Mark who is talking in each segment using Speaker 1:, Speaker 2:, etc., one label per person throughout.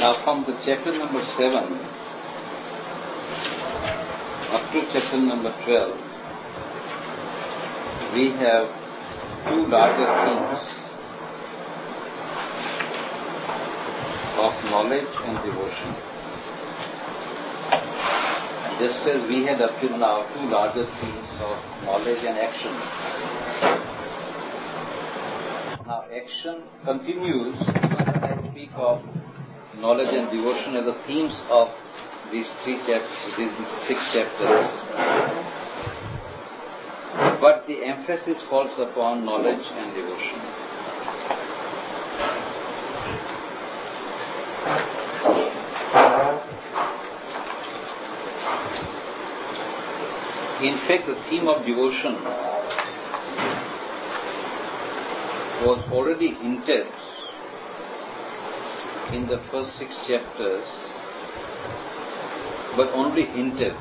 Speaker 1: Now from the chapter number 7 up to chapter number 12, we have two larger themes of knowledge and devotion. Just as we had up till now two larger themes of knowledge and action. Now action continues when I speak of knowledge and devotion as the themes of these 6 chapters. But the emphasis falls upon knowledge and devotion. In fact, the theme of devotion was already hinted in the first 6 chapters, but only hinted.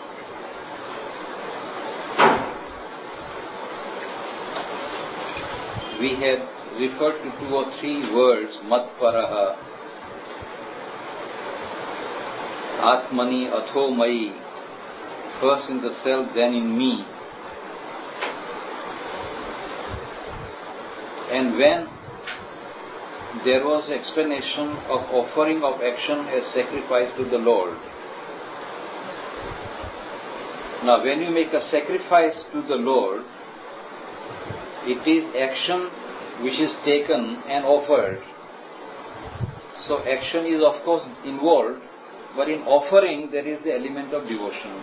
Speaker 1: We had referred to 2 or 3 words, Matparaha, Atmani, Athomai, first in the self, then in me. And when there was explanation of offering of action as sacrifice to the Lord. Now when you make a sacrifice to the Lord, it is action which is taken and offered. So action is of course involved, but in offering there is the element of devotion.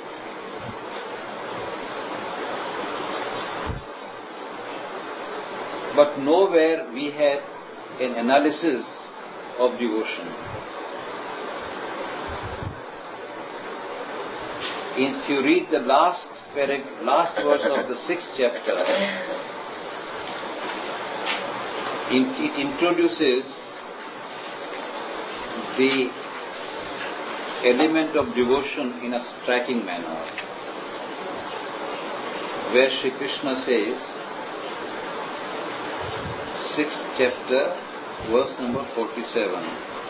Speaker 1: But nowhere we had an analysis of devotion. If you read the last verse of the 6th chapter, it introduces the element of devotion in a striking manner, where Sri Krishna says, 6th chapter, verse number 47.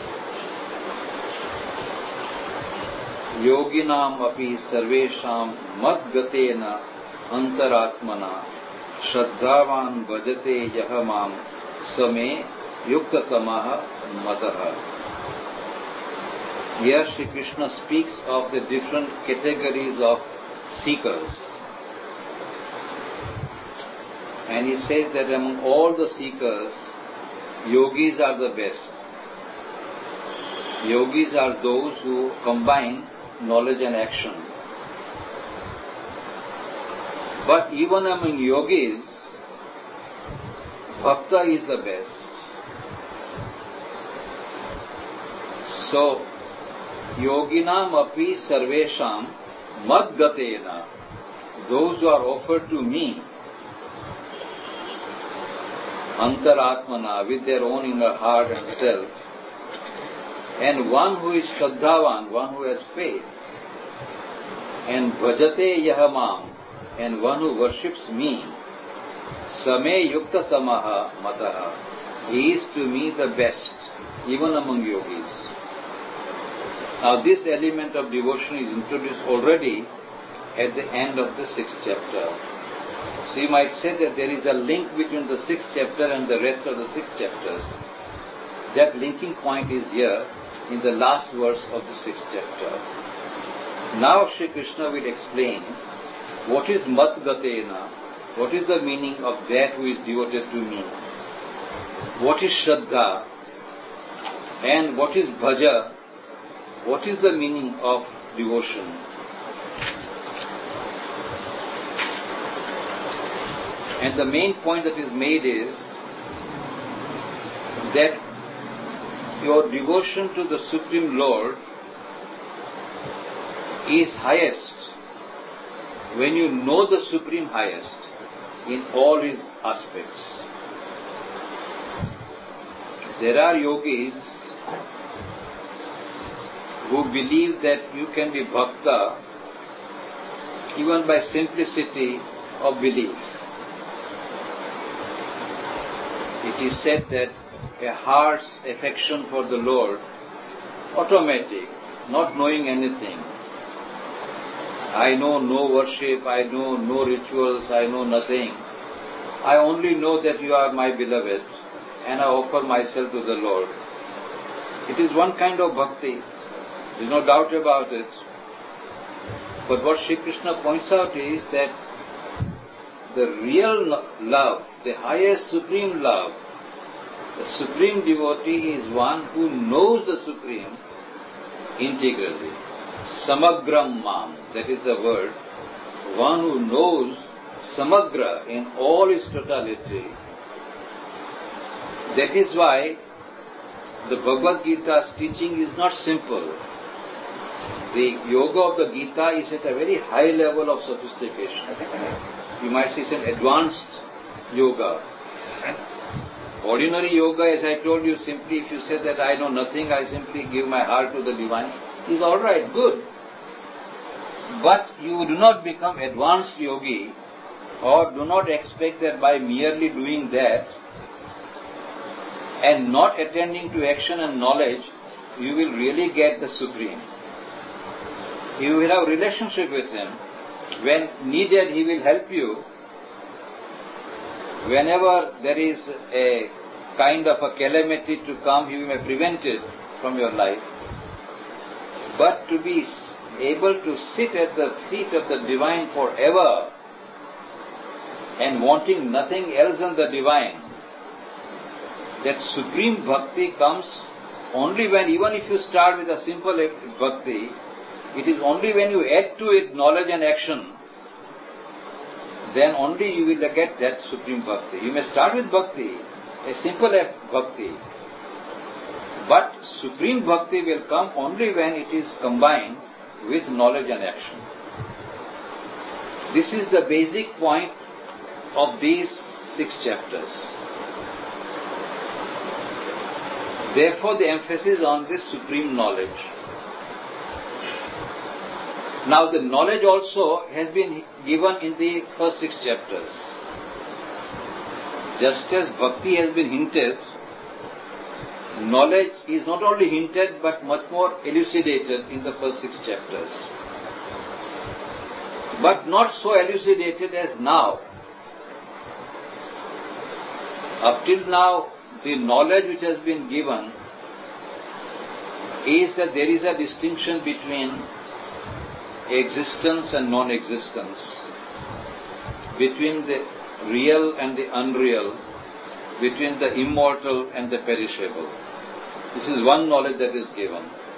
Speaker 1: Yoginam api sarvesham madgatena antaratmana shraddhavan bhajate yahamam same yuktatamaha mataha. Here Sri Krishna speaks of the different categories of seekers. And he says that among all the seekers, yogis are the best. Yogis are those who combine knowledge and action. But even among yogis, bhakta is the best. So, yoginam api sarvesham madgatena, those who are offered to me, antaratmana, with their own inner heart and self, and one who is shraddhavan, one who has faith, and bhajate yahamam, and one who worships me, same yukta tamaha mataha, he is to me the best, even among yogis. Now this element of devotion is introduced already at the end of the 6th chapter. So you might say that there is a link between the 6th chapter and the rest of the 6 chapters. That linking point is here in the last verse of the 6th chapter. Now Sri Krishna will explain what is matgatena, what is the meaning of that who is devoted to me, what is shraddha, and what is bhaja, what is the meaning of devotion. And the main point that is made is that your devotion to the Supreme Lord is highest when you know the Supreme Highest in all His aspects. There are yogis who believe that you can be bhakta even by simplicity of belief. It is said that a heart's affection for the Lord automatic, not knowing anything. I know no worship, I know no rituals, I know nothing. I only know that you are my beloved and I offer myself to the Lord. It is one kind of bhakti. There is no doubt about it. But what Sri Krishna points out is that the real love, the highest supreme love, the supreme devotee is one who knows the Supreme integrally. Samagram mam, that is the word. One who knows samagra in all its totality. That is why the Bhagavad Gita's teaching is not simple. The yoga of the Gita is at a very high level of sophistication. You might say it's an advanced yoga. Ordinary yoga, as I told you, simply if you say that I know nothing, I simply give my heart to the divine, is all right, good. But you do not become advanced yogi, or do not expect that by merely doing that and not attending to action and knowledge, you will really get the Supreme. You will have a relationship with Him. When needed, He will help you. Whenever there is a kind of a calamity to come, He may prevent it from your life. But to be able to sit at the feet of the Divine forever and wanting nothing else than the Divine, that supreme bhakti comes only when, even if you start with a simple bhakti, it is only when you add to it knowledge and action, then only you will get that supreme bhakti. You may start with bhakti, a simple bhakti, but supreme bhakti will come only when it is combined with knowledge and action. This is the basic point of these 6 chapters. Therefore, the emphasis on this supreme knowledge. Now, the knowledge also has been given in the first 6 chapters. Just as bhakti has been hinted, knowledge is not only hinted but much more elucidated in the first 6 chapters. But not so elucidated as now. Up till now, the knowledge which has been given is that there is a distinction between existence and non-existence, between the real and the unreal, between the immortal and the perishable. This is one knowledge that is given.